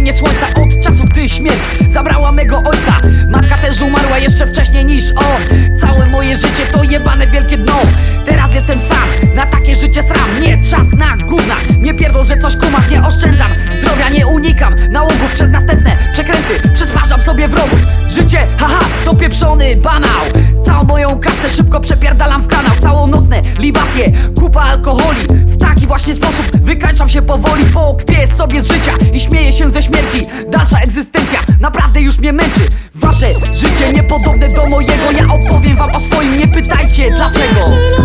zaćmienie słońca od czasu, gdy śmierć zabrała mego ojca. Matka też umarła jeszcze wcześniej niż on. Całe moje życie to jebane wielkie dno. Teraz jestem sam, na takie życie sram. Nie czas na gówna, nie pierdol, że coś kumasz. Nie oszczędzam, zdrowia nie unikam nałogów przez następne przekręty. Przysparzam sobie wrogów. Życie, haha, to pieprzony banał. Całą moją kasę szybko przepierdalam w kanał. Całonocne libacje, kupa alkoholi. W taki właśnie sposób wykańczam się powoli. Pokpię sobie z życia i śmieję się ze śmierci. Dalsza egzystencja naprawdę już mnie męczy. Wasze życie niepodobne do mojego. Ja opowiem wam o swoim, nie pytajcie dlaczego.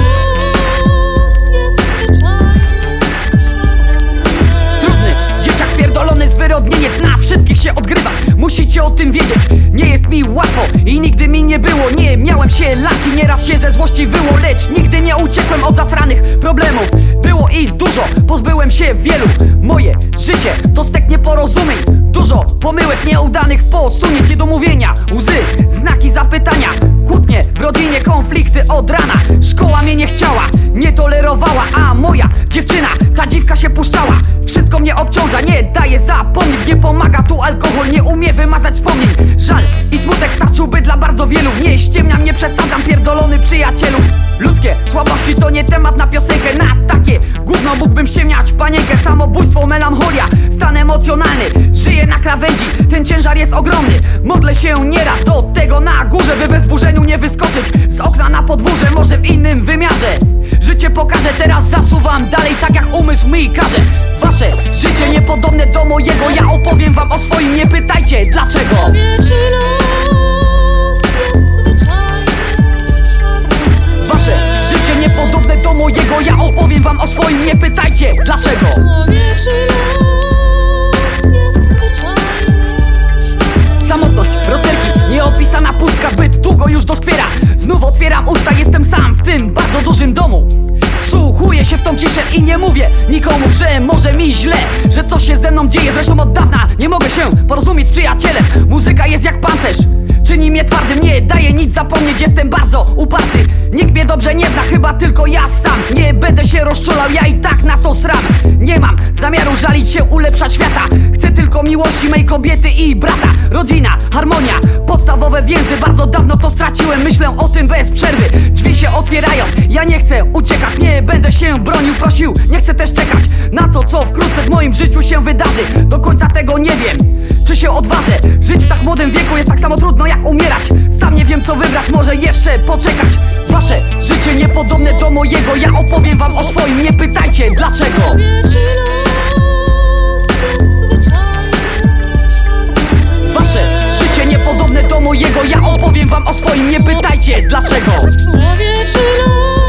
Trudny dzieciak pierdolony zwyrodnieniec, na wszystkich się odgrywa. Musicie o tym wiedzieć, nie jest mi łatwo i nigdy mi nie było. Nie miałem się laki, nieraz się ze złości wyło, lecz nigdy nie uciekłem od zasranych problemów. Było ich dużo, pozbyłem się wielu. Moje życie to stek nieporozumień. Dużo pomyłek nieudanych, posunięć, niedomówienia, łzy, znaki zapytania, kłótnie w rodzinie, konflikty od rana. Szkoła mnie nie chciała, nie tolerowała, a moja dziewczyna, ta dziwka się puszczała. Wszystko mnie obciąża, nie daje zapomnieć. Nie pomaga tu alkohol, nie umie wymazać wspomnień. Żal i smutek starczyłby dla bardzo wielu. Nie ściemniam, nie przesadzam, pierdolony przyjacielu. Ludzkie słabości to nie temat na piosenkę. Na takie gówno mógłbym ściemniać panienkę. Samobójstwo, melancholia, stan emocjonalny. Żyję na krawędzi, ten ciężar jest ogromny. Modlę się nieraz do tego na górze, by we wzburzeniu nie wyskoczyć z okna na podwórze, może w innym wymiarze. Życie pokażę, teraz zasuwam dalej, tak jak umysł mi każe. Wasze życie niepodobne do mojego. Ja opowiem wam o swoim, nie pytajcie dlaczego. Wasze życie niepodobne do mojego. Ja opowiem wam o swoim, nie pytajcie dlaczego. Samotność, rozterki, nieopisana pustka zbyt długo już doskwiera. Znów otwieram usta, jestem sam w tym bardzo dużym domu. Wsłuchuję się w tą ciszę i nie mówię nikomu, że może mi źle, że coś się ze mną dzieje. Zresztą od dawna nie mogę się porozumieć z przyjacielem. Muzyka jest jak pancerz, czyni mnie twardym, nie daje nic zapomnieć. Jestem bardzo uparty, nikt mnie dobrze nie zna, chyba tylko ja sam. Nie będę się rozczulał, ja i tak na to sram. Nie mam zamiaru żalić się, ulepszać świata. Chcę tylko miłości mej kobiety i brata. Rodzina, harmonia, podstawowe więzy. Bardzo dawno to straciłem, myślę o tym bez przerwy. Drzwi się otwierają, ja nie chcę uciekać. Nie będę się bronił, prosił, nie chcę też czekać na to, co wkrótce w moim życiu się wydarzy. Do końca tego nie wiem, czy się odważę. Żyć w tak młodym wieku jest tak samo trudno jak umierać. Sam nie wiem co wybrać, może jeszcze poczekać. Wasze życie niepodobne do mojego. Ja opowiem wam o swoim, nie pytajcie dlaczego. Wasze życie niepodobne do mojego. Ja opowiem wam o swoim, nie pytajcie dlaczego.